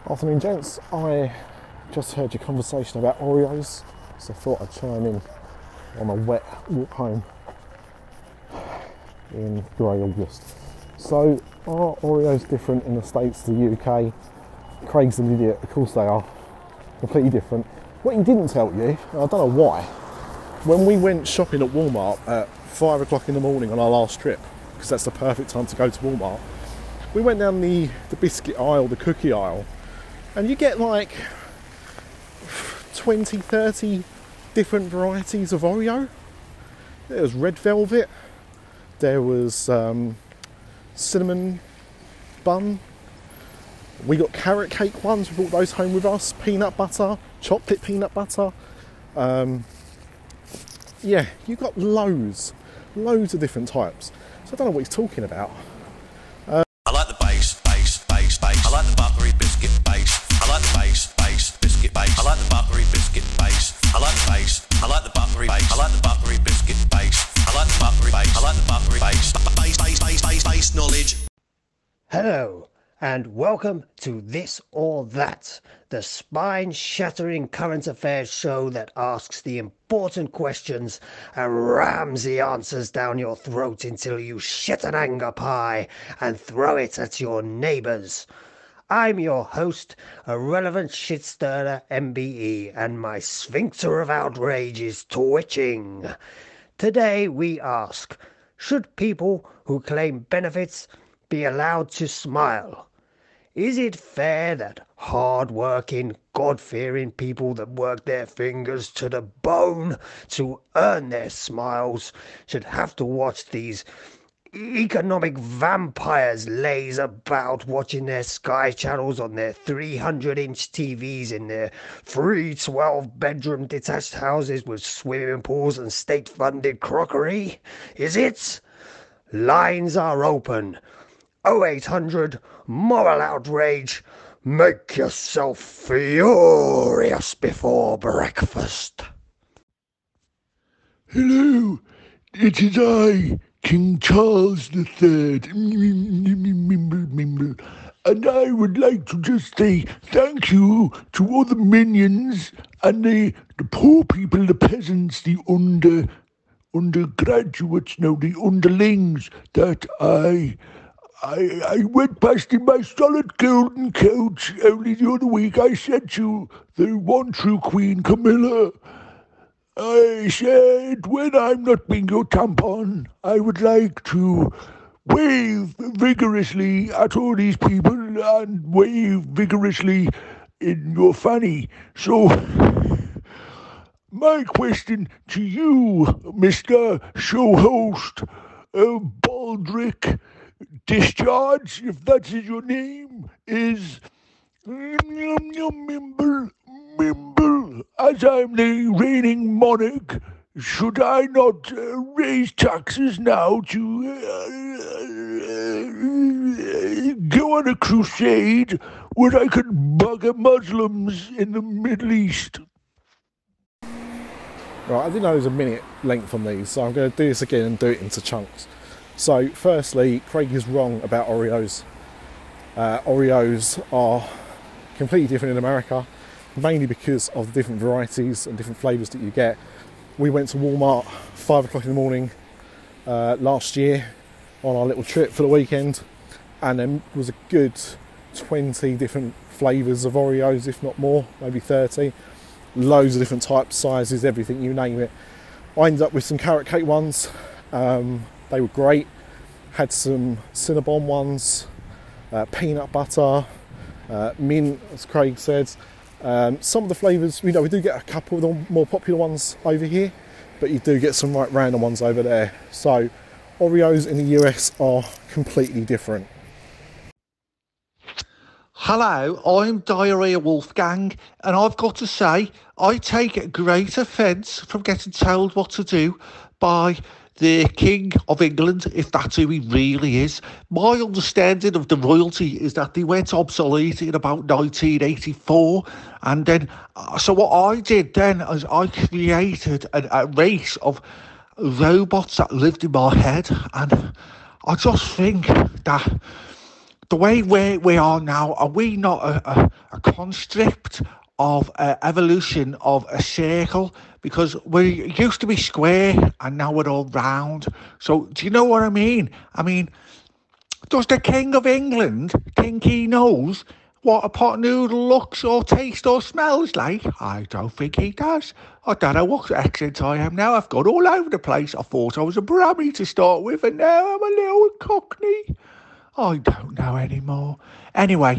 Afternoon, gents. I just heard your conversation about Oreos, so I thought I'd chime in on a wet walk home in grey August. So, are Oreos different in the States to the UK? Craig's an idiot, of course they are. Completely different. What he didn't tell you, and I don't know why, when we went shopping at Walmart at 5 o'clock in the morning on our last trip, because that's the perfect time to go to Walmart, we went down the biscuit aisle, the cookie aisle, and you get like 20, 30 different varieties of Oreo. There was red velvet, there was cinnamon bun, we got carrot cake ones, we brought those home with us, peanut butter, chocolate peanut butter. Yeah, you got loads of different types. So I don't know what he's talking about. I like the base. I like the buttery biscuit base. I like the base, biscuit base. I like the buttery biscuit base. I like the base. I like the buttery base. I like the buttery biscuit base. I like the buttery base. I like the buttery base. Base knowledge. Hello, and welcome to This or That, the spine-shattering current affairs show that asks the important questions and rams the answers down your throat until you shit an anger pie and throw it at your neighbours. I'm your host, Irrelevant Shitstirrer MBE, and my sphincter of outrage is twitching. Today we ask, should people who claim benefits be allowed to smile? Is it fair that hard-working, God-fearing people that work their fingers to the bone to earn their smiles should have to watch these economic vampires laze about watching their Sky channels on their 300-inch TVs in their free 12-bedroom detached houses with swimming pools and state-funded crockery? Is it? Lines are open. 0800 Moral Outrage. Make yourself furious before breakfast. Hello, it is I, King Charles III, and I would like to just say thank you to all the minions and the poor people, the peasants, the undergraduates, no, the underlings that I went past in my solid golden coach only the other week. I said to the one true Queen Camilla, I said, when I'm not being your tampon, I would like to wave vigorously at all these people and wave vigorously in your fanny. So, my question to you, Mr. Show Host, Baldrick Discharge, if that is your name, is Mimble, as I'm the reigning monarch, should I not raise taxes now to go on a crusade where I could bugger Muslims in the Middle East? Right, I didn't know there was a minute length on these, so I'm going to do this again and do it into chunks. So, firstly, Craig is wrong about Oreos. Oreos are completely different in America, mainly because of the different varieties and different flavours that you get. We went to Walmart 5 o'clock in the morning last year on our little trip for the weekend, and there was a good 20 different flavours of Oreos, if not more, maybe 30. Loads of different types, sizes, everything, you name it. I ended up with some carrot cake ones. They were great. Had some Cinnabon ones, peanut butter, mint, as Craig said. Some of the flavours, we do get a couple of the more popular ones over here, but you do get some right random ones over there. So Oreos in the US are completely different. Hello, I'm Diarrhea Wolfgang, and I've got to say, I take great offence from getting told what to do by the King of England, if that's who he really is. My understanding of the royalty is that they went obsolete in about 1984, and then, so what I did then is I created a race of robots that lived in my head, and I just think that the way we are now, are we not a construct of evolution of a circle? Because we used to be square and now we're all round. So do you know what I mean? I mean, does the King of England think he knows what a pot noodle looks or tastes or smells like? I don't think he does. I don't know what accent I am now. I've gone all over the place. I thought I was a Brummie to start with, and now I'm a little Cockney. I don't know anymore. Anyway,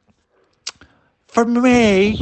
for me,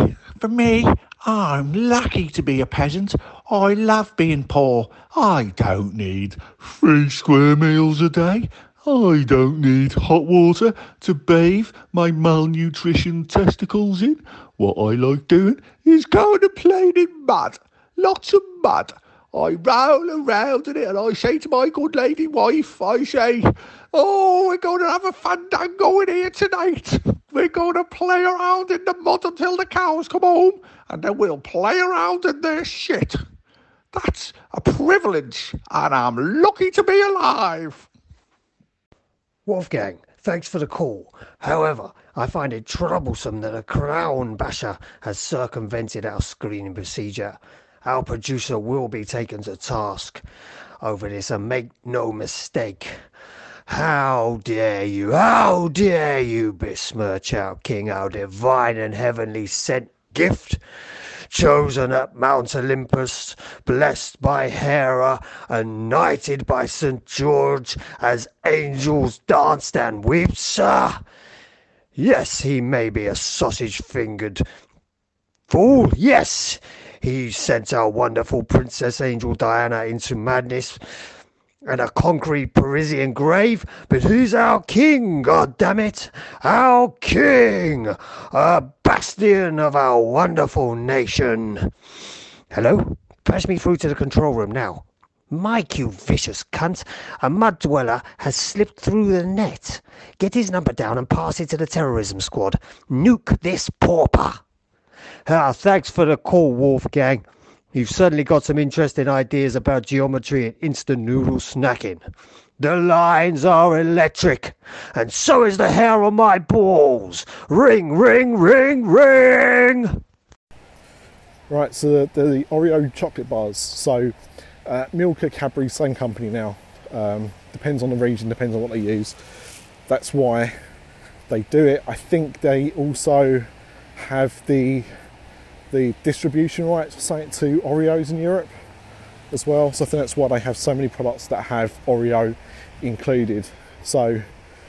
I'm lucky to be a peasant. I love being poor. I don't need 3 square meals a day. I don't need hot water to bathe my malnutrition testicles in. What I like doing is going and playing in mud. Lots of mud. I roll around in it and I say to my good lady wife, I say, oh, we're going to have a fandango in here tonight. We're going to play around in the mud until the cows come home, and then we'll play around in their shit. That's a privilege, and I'm lucky to be alive. Wolfgang, thanks for the call. However, I find it troublesome that a crown basher has circumvented our screening procedure. Our producer will be taken to task over this, and make no mistake. How dare you besmirch our king, our divine and heavenly sent gift, chosen at Mount Olympus, blessed by Hera, and knighted by St. George, as angels danced and wept, sir? Yes, he may be a sausage-fingered fool, yes, he sent our wonderful Princess Angel Diana into madness and a concrete Parisian grave, but who's our king, God damn it? Our king, a bastion of our wonderful nation. Hello? Pass me through to the control room now. Mike, you vicious cunt, a mud dweller has slipped through the net. Get his number down and pass it to the terrorism squad. Nuke this pauper. Thanks for the call, Wolfgang. You've certainly got some interesting ideas about geometry and instant noodle snacking. The lines are electric, and so is the hair on my balls. Ring, ring, ring, ring! Right, so the Oreo chocolate bars. So Milka, Cadbury, same company now. Depends on the region, depends on what they use. That's why they do it. I think they also have the distribution rights or something to Oreos in Europe as well. So I think that's why they have so many products that have Oreo included. So,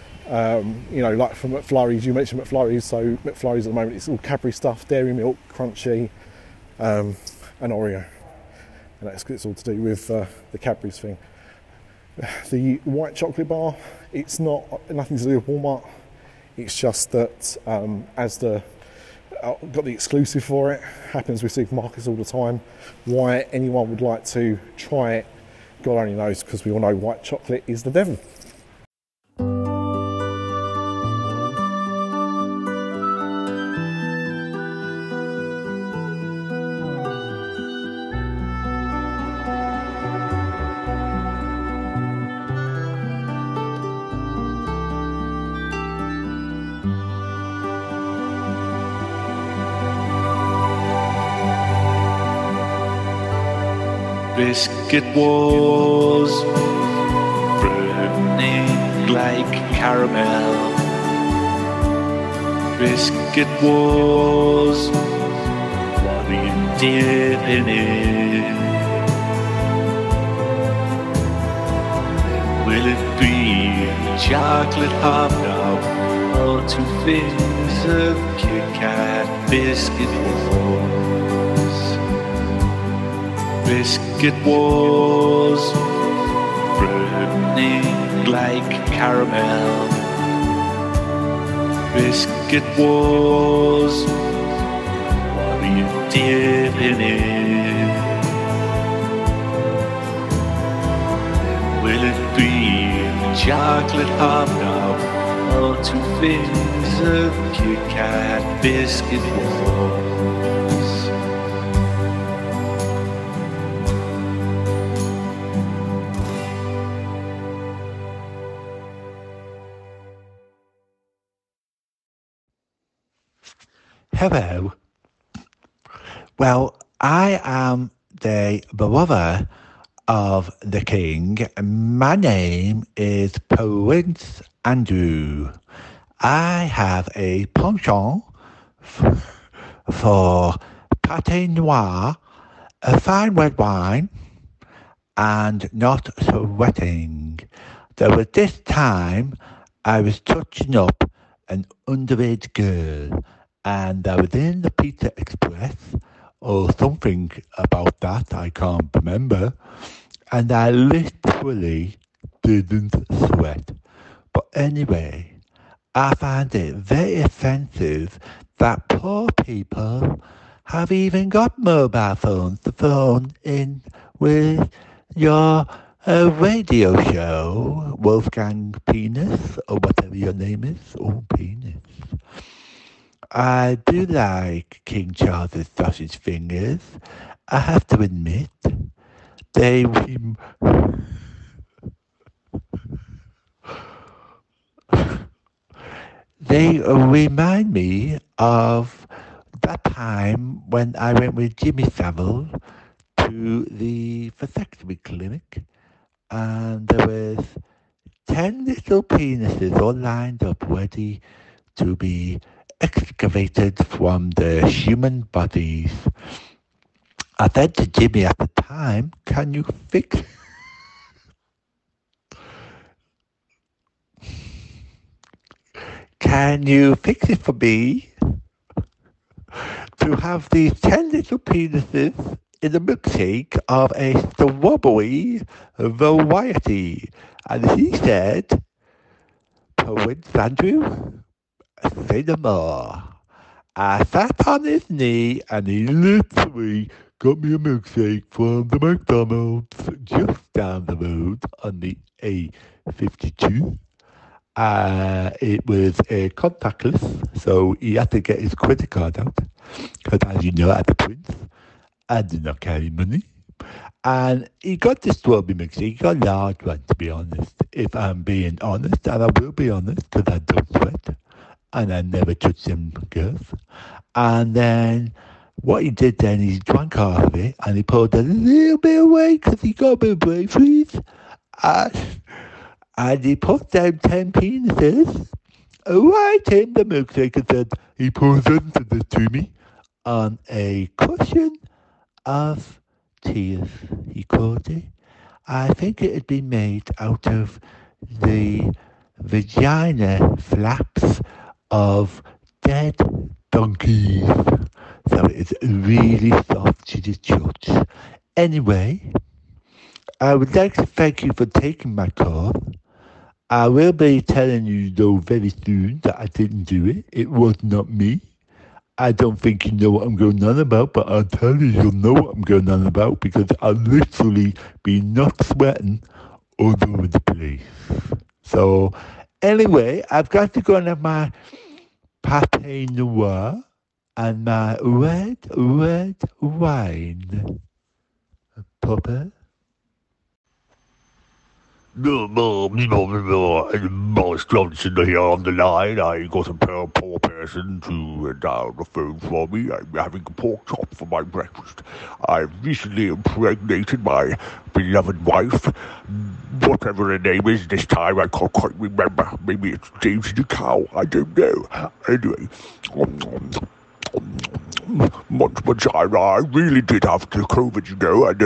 like from McFlurries, you mentioned McFlurries. So McFlurries at the moment, it's all Cadbury stuff, dairy milk, crunchy, and Oreo. And it's all to do with the Cadbury's thing. The white chocolate bar, it's nothing to do with Walmart. It's just that got the exclusive for it, happens with supermarkets all the time. Why anyone would like to try it, God only knows, because we all know white chocolate is the devil. Biscuit was burning like caramel. Biscuit was, what are you dipping in? Will it be chocolate hobnob or 2 things of Kit Kat? Biscuit was. Biscuit was burning like caramel. Biscuit was, what are you dipping in? Will it be chocolate hobnob or 2 things of Kit Kat? Biscuit was. Hello. Well, I am the brother of the king. My name is Prince Andrew. I have a penchant for pâté noir, a fine red wine, and not sweating. There was this time I was touching up an underage girl, and I was in the Pizza Express, or something about that, I can't remember, and I literally didn't sweat. But anyway, I find it very offensive that poor people have even got mobile phones to phone in with your radio show, Wolfgang Penis, or whatever your name is. Oh, Penis. I do like King Charles's sausage fingers. I have to admit, they remind me of that time when I went with Jimmy Savile to the vasectomy clinic, and there was 10 little penises all lined up ready to be excavated from the human bodies. I said to Jimmy at the time, can you fix it for me to have these 10 little penises in a milkshake of a strawberry variety? And he said, Prince Andrew, say no more. I sat on his knee and he literally got me a milkshake from the McDonald's just down the road on the A52. It was contactless, so he had to get his credit card out, because as you know, as a prince, I did not carry money. And he got the strawberry milkshake. He got a large one, to be honest, if I'm being honest, and I will be honest, because I don't sweat, and I never touch them girls. And then what he did then, he drank half of it, and he poured a little bit away, because he got a bit of brain freeze. And he put down 10 penises right in the milkshake and said, he presented it to me on a cushion of tears, he called it. I think it had been made out of the vagina flaps of dead donkeys. So it's really soft to the touch. Anyway, I would like to thank you for taking my call. I will be telling you, though, very soon that I didn't do it. It was not me. I don't think you know what I'm going on about, but I'll tell you, you'll know what I'm going on about, because I'll literally be not sweating all over the place. So, anyway, I've got to go and have my pâté noir and my red wine. Popper? Boris Johnson here on the line. I got a poor person to dial the phone for me. I'm having a pork chop for my breakfast. I've recently impregnated my beloved wife. Whatever her name is this time, I can't quite remember. Maybe it's Daisy the cow. I don't know. Anyway, I really did have the COVID, you know, and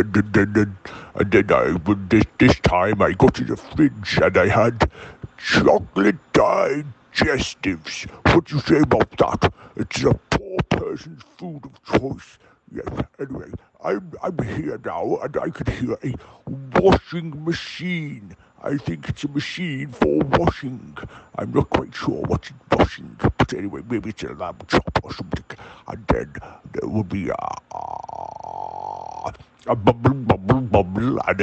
then this time I got in the fridge and I had chocolate digestives. What do you say about that? It's a poor person's food of choice. Yes, anyway, I'm here now and I can hear a washing machine. I think it's a machine for washing. I'm not quite sure what's washing, but anyway, maybe it's a lamb chop or something. And then there will be a bubble, and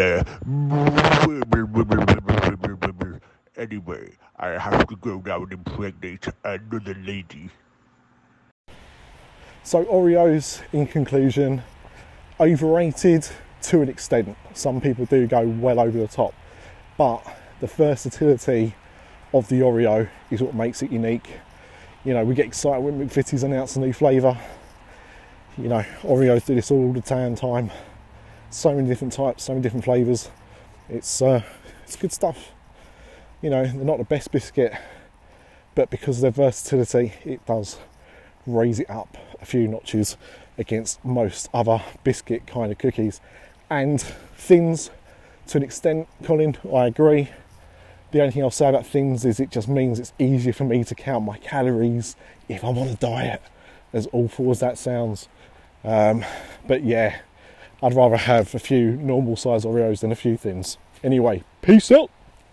anyway, I have to go now and impregnate another lady. So Oreos, in conclusion, overrated to an extent. Some people do go well over the top, but the versatility of the Oreo is what makes it unique. You know, we get excited when McVitie's announce a new flavour. You know, Oreos do this all the time. So many different types, so many different flavours. It's good stuff. You know, they're not the best biscuit, but because of their versatility, it does raise it up a few notches against most other biscuit kind of cookies. And thins, to an extent, Colin, I agree. The only thing I'll say about thins is it just means it's easier for me to count my calories if I'm on a diet, as awful as that sounds. But yeah, I'd rather have a few normal size Oreos than a few thins. Anyway, peace out.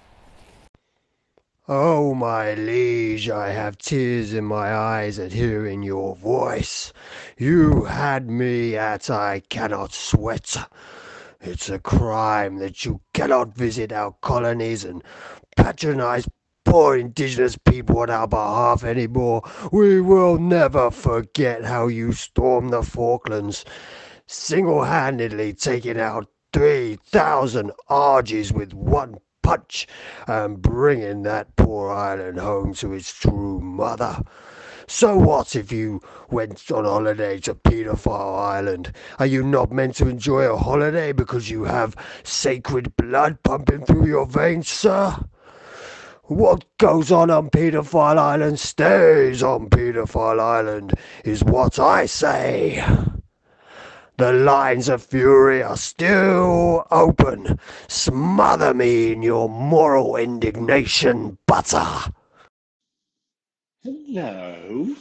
Oh, my liege, I have tears in my eyes at hearing your voice. You had me at I cannot sweat. It's a crime that you cannot visit our colonies and patronize poor indigenous people on our behalf anymore. We will never forget how you stormed the Falklands, single-handedly taking out 3,000 Argies with one punch and bringing that poor island home to its true mother. So what if you went on holiday to Pedophile Island? Are you not meant to enjoy a holiday because you have sacred blood pumping through your veins, sir? What goes on Pedophile Island stays on Pedophile Island is what I say. The lines of fury are still open. Smother me in your moral indignation, butter. Hello.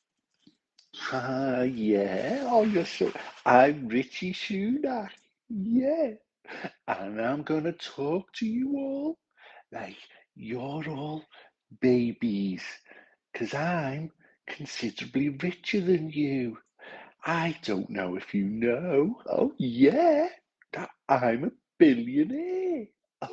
Yeah. Oh, you're so. I'm Richie Sunak. Yeah. And I'm gonna talk to you all like you're all babies, 'cause I'm considerably richer than you. I don't know if you know, oh yeah, that I'm a billionaire.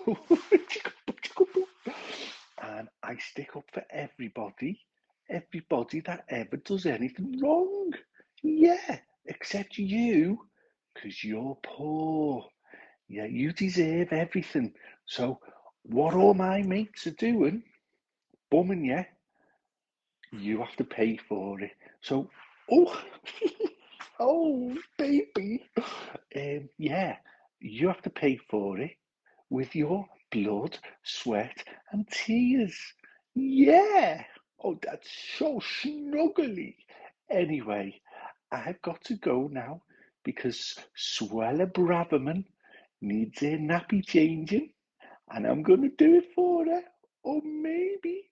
And I stick up for everybody that ever does anything wrong. Yeah, except you, 'cause you're poor. Yeah, you deserve everything. So what all my mates are doing, bumming you, you have to pay for it. So, oh, oh, baby. Yeah, you have to pay for it with your blood, sweat, and tears. Yeah. Oh, that's so snuggly. Anyway, I've got to go now because Swella Braverman needs her nappy changing, and I'm going to do it for her. Or maybe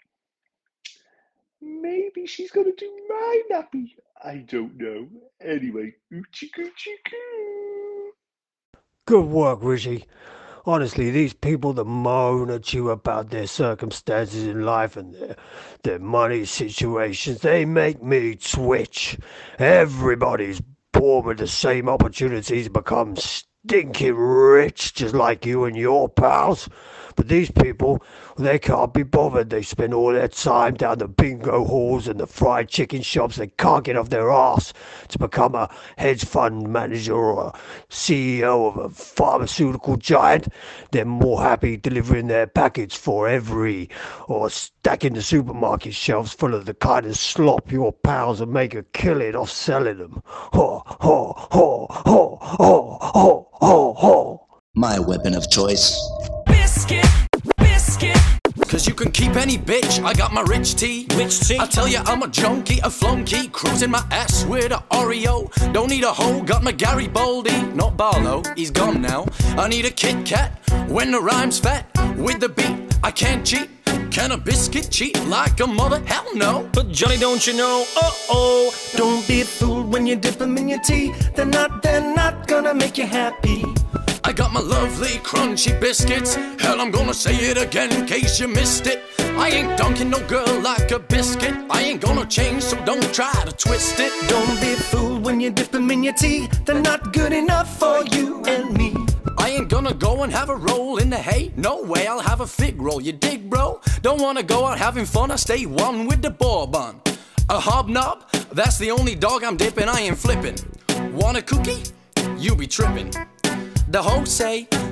she's going to do my nappy. I don't know. Anyway, oochie coochie coo. Good work, Richie. Honestly, these people that moan at you about their circumstances in life and their money situations, they make me twitch. Everybody's born with the same opportunities to become stinking rich, just like you and your pals. But these people, they can't be bothered. They spend all their time down the bingo halls and the fried chicken shops. They can't get off their arse to become a hedge fund manager or a CEO of a pharmaceutical giant. They're more happy delivering their package for every or stacking the supermarket shelves full of the kind of slop your pals will make a killing off selling them. Ho, ho, ho, ho, ho, ho, ho, ho. My weapon of choice. Biscuit. 'Cause you can keep any bitch, I got my rich tea. I tell ya I'm a junkie, a flunky, cruising my ass with a Oreo. Don't need a hoe, got my Garibaldi. Not Barlow, he's gone now. I need a Kit Kat, when the rhyme's fat. With the beat, I can't cheat. Can a biscuit cheat like a mother? Hell no. But Johnny, don't you know, oh, don't be fooled when you dip them in your tea. They're not gonna make you happy. I got my lovely crunchy biscuits. Hell, I'm gonna say it again in case you missed it. I ain't dunking no girl like a biscuit. I ain't gonna change, so don't try to twist it. Don't be fooled when you dip them in your tea. They're not good enough for you and me. I ain't gonna go and have a roll in the hay. No way, I'll have a fig roll. You dig, bro? Don't wanna go out having fun. I stay one with the bourbon. A hobnob? That's the only dog I'm dipping. I ain't flipping. Want a cookie? You be tripping. The hoes say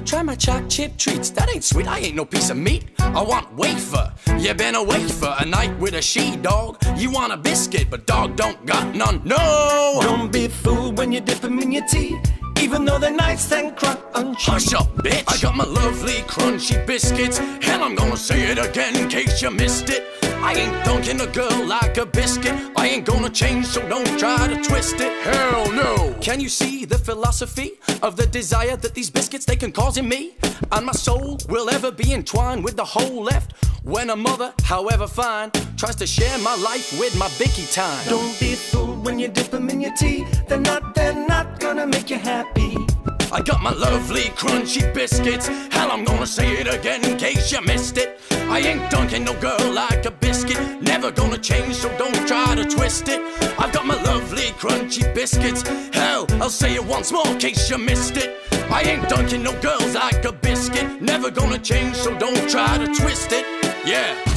Try my choc chip treats, that ain't sweet, I ain't no piece of meat. I want wafer, you been away for a night with a she-dog. You want a biscuit, but dog don't got none, no! Don't be fooled when you dip them in your tea, even though they're nice and crunchy. Hush up, bitch! I got my lovely crunchy biscuits, and I'm gonna say it again in case you missed it. I ain't dunking a girl like a biscuit. I ain't gonna change, so don't try to twist it. Hell no! Can you see the philosophy of the desire that these biscuits, they can cause in me? And my soul will ever be entwined with the whole left. When a mother, however fine, tries to share my life with my bicky time. Don't be fooled when you dip them in your tea. They're not gonna make you happy. I got my lovely crunchy biscuits, and I'm gonna say it again in case you missed it. I ain't dunking no girl like a biscuit, never gonna change, so don't try to twist it. I've got my lovely crunchy biscuits, hell, I'll say it once more in case you missed it. I ain't dunking no girls like a biscuit, never gonna change, so don't try to twist it. Yeah.